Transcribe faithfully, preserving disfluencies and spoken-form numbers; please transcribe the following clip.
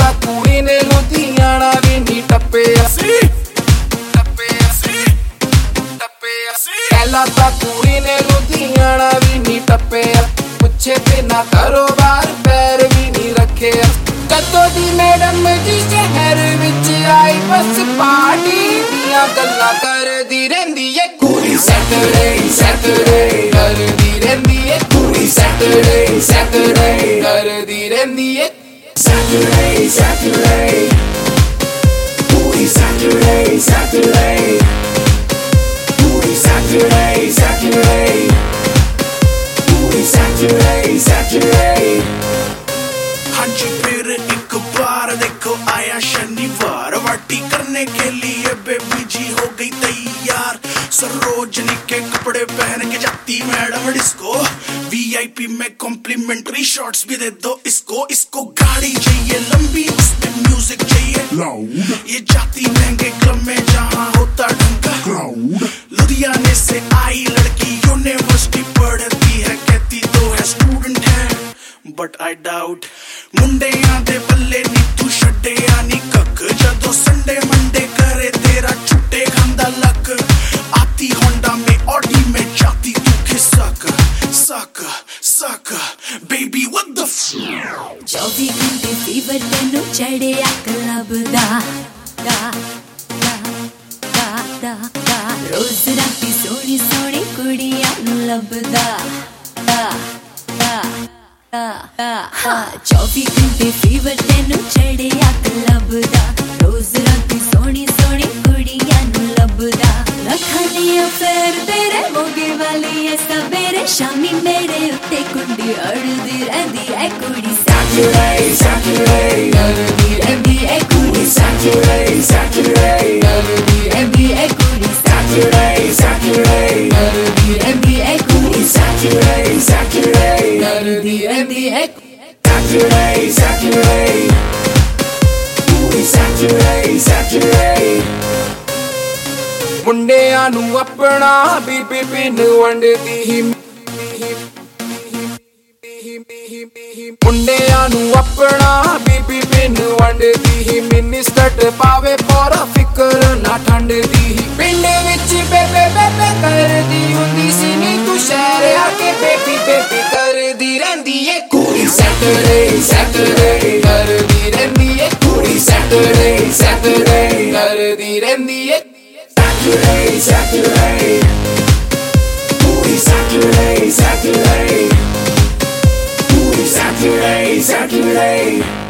ਤਾਂ ਕੁੜੀ ਨੇ ਲੁਧਿਆਣਾ ਵੀ ਨਹੀਂ ਟੱਪਿਆ ਸੀ ਟੱਪਿਆ ਸੀ ਟੱਪਿਆ ਸੀ ਪਹਿਲਾਂ ਤਾਂ ਕੁੜੀ ਨੇ ਲੁਧਿਆਣਾ ਵੀ ਨਹੀਂ ਟੱਪਿਆ ਪੁੱਛੇ ਬਿਨਾ ਕਾਰੋਬਾਰ ਪੈਰ ਵੀ ਨਹੀਂ ਰੱਖਿਆ ਕਦੋਂ ਦੀ ਮੈਡਮ ਜੀ ਸ਼ਹਿਰ ਵਿੱਚ ਆਈ ਬਸ ਪਾਰਟੀ ਦੀਆਂ ਗੱਲਾਂ ਕਰਦੀ ਰਹਿੰਦੀ ਏ ਕੁੜੀ ਸੈਟਰਡੇ ਸੈਟਰਡੇ ਕਰਦੀ ਰਹਿੰਦੀ ਏ ਕੁੜੀ ਸੈਟਰਡੇ ਸੈਟਰਡੇ ਕਰਦੀ ਰਹਿੰਦੀ ਏ Saturday Saturday ਕੁੜੀ Saturday Saturday ਕੁੜੀ Saturday Saturday ਕੁੜੀ Saturday Saturday हाजी फिर एक बार देखो आया शनिवार वाटी करने के लिए बेबी जी हो गई तैयार सरोजनी के कपड़े पहन के जाती मैडम डिस्को वीआईपी में कॉम्प्लीमेंट्री शॉट्स भी दे दो इसको इसको गाड़ी चाहिए लंबी उसमें म्यूजिक चाहिए लाउड ये जाती महंगे क्लब में जहाँ होता ढंका क्राउड लुधियाने से आई लड़की यूनिवर्सिटी पढ़ती है कहती तो है स्टूडेंट है बट आई डाउट मुंडियां दे बल्ले नी तू छड्डिया नी कक जदों संडे मंडे करे तेरा छुट्टे खांदा लक आती होंडा में ऑडी में जाती तू खिसक सक सक बेबी व्हाट द चौबीस घंटे फीवर तेनू चढ़िया क्लब दा दा दा दा दा दा रोज राती सोनी सोनी कुड़ियां नू लभदा दा दा चौबीस घंटे फीवर तेनू चढ़िया क्लब दा रोज राती सोनी सोनी कुड़ियां नू लभदा लखां दियां फेर तेरे मोगे वाली ऐ सवेरे शामी मेरे उत्ते कुंडी अड़दी रहंदी ऐ कुड़ी Saturday Saturday करदी रहंदी ऐ कुड़ी Saturday Saturday करदी रहंदी ऐ कुड़ी Saturday Saturday करदी रहंदी ऐ कुड़ी Saturday Saturday करदी रहंदी ऐ Saturday Saturday ਕੁੜੀ Saturday Saturday ਮੁੰਡਿਆਂ ਨੂੰ ਆਪਣਾ ਬੀਬੀ ਪਿੰਨ ਵੰਡਦੀ ਹੀ ਮੁੰਡਿਆਂ ਨੂੰ ਆਪਣਾ ਬੀਬੀ ਪਿੰਨ ਵੰਡਦੀ ਹੀ ਮਿਨਿਸਟਰ ਪਾਵੇ ਪੂਰਾ ਫਿਕਰ ਨਾ ਠੰਡਦੀ ਹੀ ਪਿੰਡ ਵਿੱਚ ਬੇਬੇ ਬੇਬੇ ਕਰਦੀ ਹੁੰਦੀ ਸੀ ਨੀ ਤੂੰ ਸ਼ਹਿਰ ਆ ਕੇ ਬੇਬੀ ਬੇਬੀ ਕਰਦੀ ਰਹਿੰਦੀ ਏ ਕੁੜੀ Saturday Saturday ਕਰਦੀ ਰਹਿੰਦੀ ਏ ਕੁੜੀ Saturday Saturday ਕਰਦੀ ਰਹਿੰਦੀ ਏ Saturday Saturday ਕੁੜੀ Saturday Saturday Saturday, Saturday